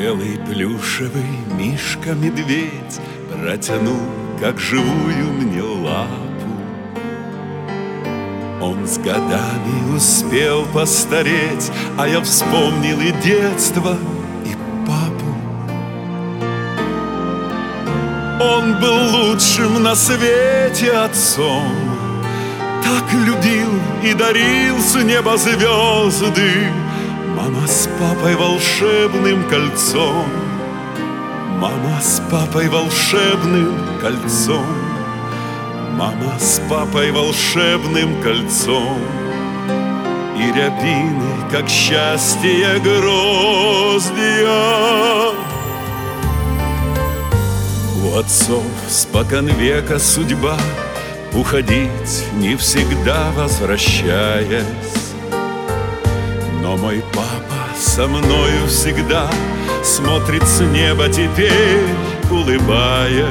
Белый плюшевый мишка-медведь протянул, как живую мне лапу. Он с годами успел постареть, а я вспомнил и детство, и папу. Он был лучшим на свете отцом, так любил и дарил с неба звезды. Мама с папой волшебным кольцом, мама с папой волшебным кольцом, мама с папой волшебным кольцом. И рябины, как счастье гроздья. У отцов спокон века судьба уходить, не всегда возвращаясь. Но мой папа со мною всегда смотрит с неба теперь, улыбаясь.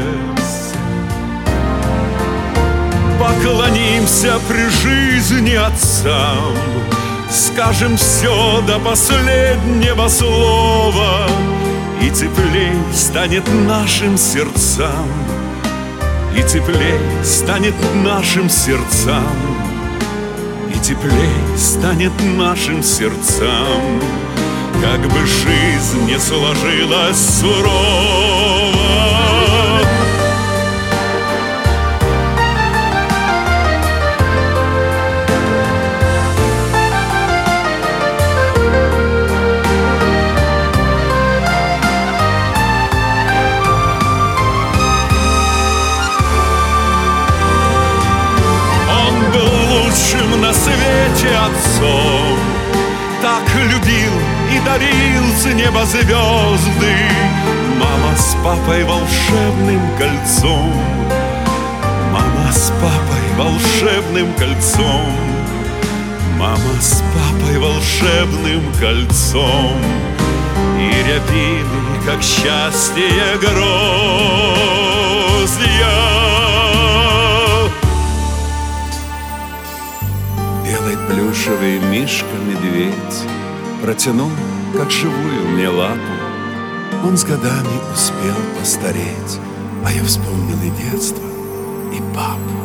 Поклонимся при жизни отцам, скажем все до последнего слова, и теплей станет нашим сердцам, и теплей станет нашим сердцам, и теплей станет нашим сердцам. Как бы жизнь не сложилась сурово. На свете отцом так любил и дарил с неба звезды. Мама с папой волшебным кольцом, мама с папой волшебным кольцом, мама с папой волшебным кольцом. И рябины, как счастье гроздья. Белый плюшевый мишка-медведь протянул, как живую мне лапу. Он с годами успел постареть, а я вспомнил и детство, и папу.